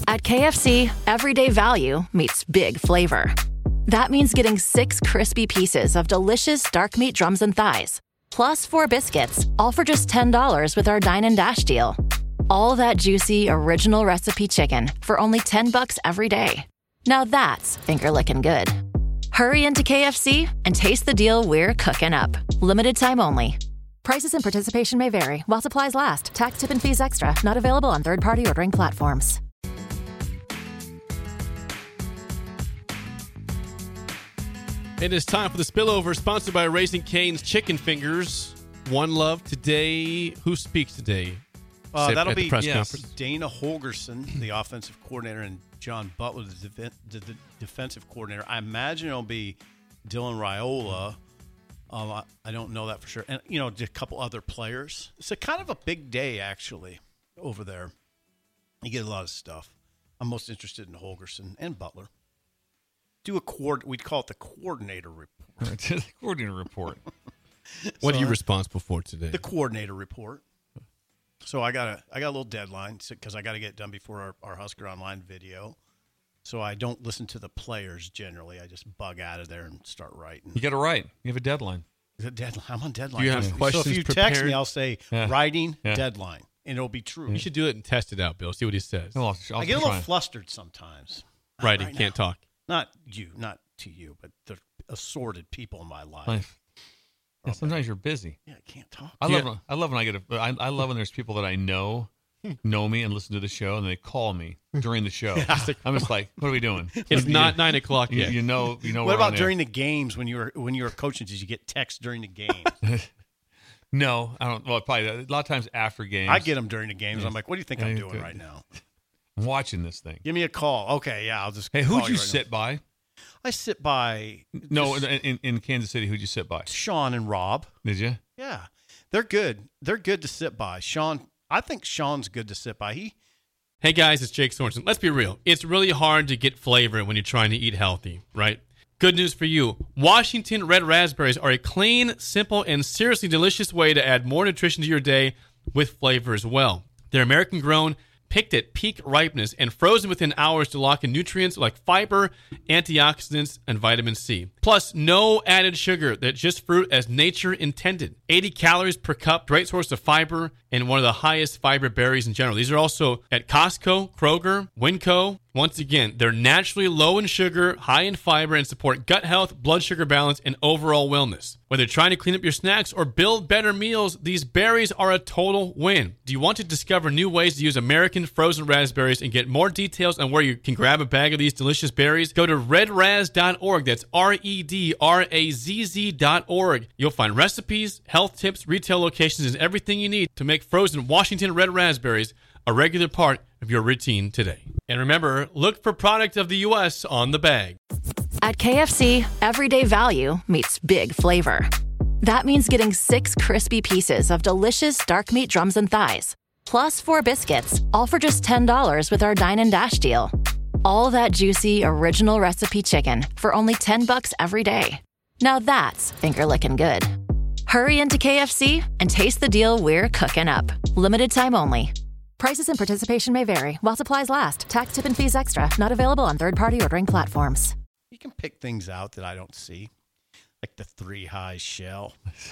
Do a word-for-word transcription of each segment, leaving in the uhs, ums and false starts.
At K F C, everyday value meets big flavor. That means getting six crispy pieces of delicious dark meat drums and thighs, plus four biscuits, all for just ten dollars with our Dine and Dash deal. All that juicy, original recipe chicken for only ten bucks every day. Now that's finger-licking good. Hurry into K F C and taste the deal we're cooking up. Limited time only. Prices and participation may vary while supplies last. Tax, tip, and fees extra. Not available on third-party ordering platforms. It is time for the Spillover, sponsored by Raising Cane's Chicken Fingers. One Love today. Who speaks today? Uh, that'll at the be press yes, conference. Dana Holgerson, the offensive coordinator, and John Butler, the, def- the, the defensive coordinator. I imagine it'll be Dylan Raiola. Um, I, I don't know that for sure. And, you know, just a couple other players. It's a kind of a big day, actually, over there. You get a lot of stuff. I'm most interested in Holgerson and Butler. Do a coord. We'd call it the coordinator report. The coordinator report. What So, are you responsible for today? The coordinator report. So I got a I got a little deadline because I got to get it done before our, our Husker Online video. So I don't listen to the players generally. I just bug out of there and start writing. You got to write. You have a deadline. The deadline. I'm on deadline. Do you have so questions if you prepared? text me, I'll say Yeah. writing Yeah. deadline, and it'll be true. You should do it and test it out, Bill. See what he says. I'll, I'll I get a little try. flustered sometimes. Not Right, he right can't now. talk. Not you, not to you, but the assorted people in my life. Life. Yeah, sometimes you're busy. Yeah, I can't talk. I Yeah. love when, I love when I get a I, I love when there's people that I know know me and listen to the show and they call me during the show. I'm just like, what are we doing? It's not nine o'clock You, yet. you know, you know. What we're about on during air. the games when you were when you were coaching? Did you get texts during the game? No, I don't. Well, probably a lot of times after games. I get them during the games. I'm like, what do you think Yeah, I'm you doing do. right now? I'm watching this thing. Give me a call. Okay, yeah, I'll just. Hey, call who'd you right sit by? now. I sit by No, just in, in, in Kansas City, who'd you sit by? Sean and Rob. Did you? Yeah, they're good. They're good to sit by. Sean, I think Sean's good to sit by. He Hey guys, it's Jake Sorensen. Let's be real. It's really hard to get flavor when you're trying to eat healthy, right? Good news for you. Washington Red Raspberries are a clean, simple, and seriously delicious way to add more nutrition to your day with flavor as well. They're American grown, picked at peak ripeness, and frozen within hours to lock in nutrients like fiber, antioxidants, and vitamin C. Plus, no added sugar. They're just fruit as nature intended. eighty calories per cup, great source of fiber, and one of the highest fiber berries in general. These are also at Costco, Kroger, Winco. Once again, they're naturally low in sugar, high in fiber, and support gut health, blood sugar balance, and overall wellness. Whether you're trying to clean up your snacks or build better meals, these berries are a total win. Do you want to discover new ways to use American frozen raspberries and get more details on where you can grab a bag of these delicious berries? Go to red raz dot org. That's R E D R A Z Z dot org. You'll find recipes, health tips, retail locations, and everything you need to make frozen Washington Red Raspberries a regular part of your routine today. And remember, look for product of the U S on the bag. At K F C, everyday value meets big flavor. That means getting six crispy pieces of delicious dark meat drums and thighs, plus four biscuits, all for just ten dollars with our Dine and Dash deal. All that juicy, original recipe chicken for only ten bucks every day. Now that's finger-licking good. Hurry into K F C and taste the deal we're cooking up. Limited time only. Prices and participation may vary while supplies last. Tax, tip, and fees extra. Not available on third-party ordering platforms. you can pick things out that I don't see, like the three high shell.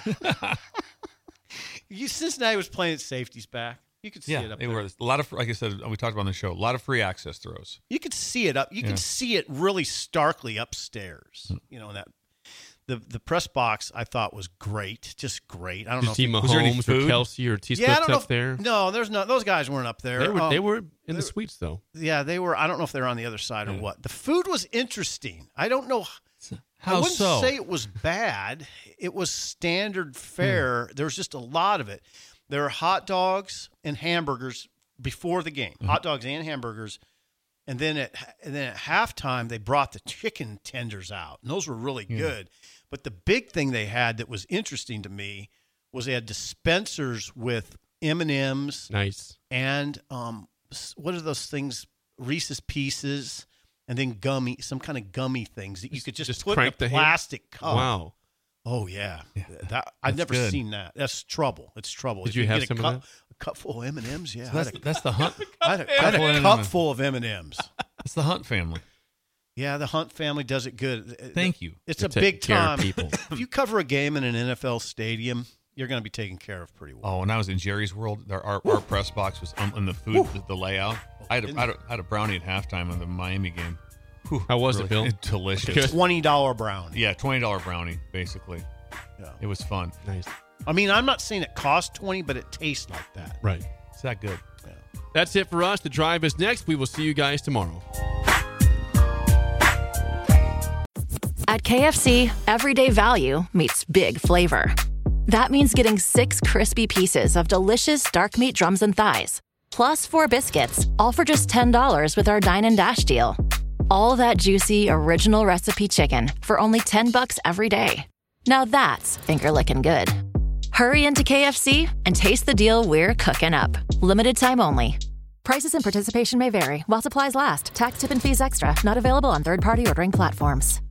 you Cincinnati was playing safeties back. You could see yeah, it up they there. were a lot of, like I said, we talked about on the show, a lot of free access throws. You could see it up. You Yeah. can see it really starkly upstairs. You know, in that the the press box I thought was great, just great. I don't Did know. you see if was there any Mahomes or food? Kelsey or T. yeah, I Swift don't know. up if- there? No, there's not. Those guys weren't up there. They were, Um, they were in they- the suites, though. Yeah, they were. I don't know if they were on the other side or Yeah. what. The food was interesting. I don't know. I How wouldn't so? say it was bad. It was standard fare. There was just a lot of it. There were hot dogs and hamburgers before the game. Mm-hmm. Hot dogs and hamburgers. And then at and then at halftime they brought the chicken tenders out. And those were really good. But the big thing they had that was interesting to me was they had dispensers with M and M's Nice. and um, s- what are those things? Reese's Pieces, and then gummy, some kind of gummy things that you could just, just put in crank a the hand- plastic cup. Wow. Oh yeah, that I've never good. seen that. That's trouble. It's trouble. Did If you have get some a of cup, that? A cup full of M and M's. Yeah, So I that's had a, that's the hunt. I had a, I had full a of cup M&Ms. full of M and M's. It's the Hunt family. Yeah, the Hunt family does it good. Thank you. It's They're a big taking care of time. people. If you cover a game in an N F L stadium, you're going to be taken care of pretty well. Oh, when I was in Jerry's World, our our, our press box was um, in the food, the, the layout. I had, a, I, had a, I had a brownie at halftime of the Miami game. Whew, How was it, really Bill? Delicious. Good. Twenty dollar brownie. Yeah, twenty dollar brownie, basically. Yeah. It was fun. Nice. I mean, I'm not saying it costs twenty, but it tastes like that. Right. It's that good. Yeah. That's it for us. The Drive is next. We will see you guys tomorrow. At K F C, everyday value meets big flavor. That means getting six crispy pieces of delicious dark meat drums and thighs, plus four biscuits, all for just ten dollars with our Dine and Dash deal. All that juicy, original recipe chicken for only ten bucks every day. Now that's finger-licking good. Hurry into K F C and taste the deal we're cooking up. Limited time only. Prices and participation may vary while supplies last. Tax, tip, and fees extra. Not available on third-party ordering platforms.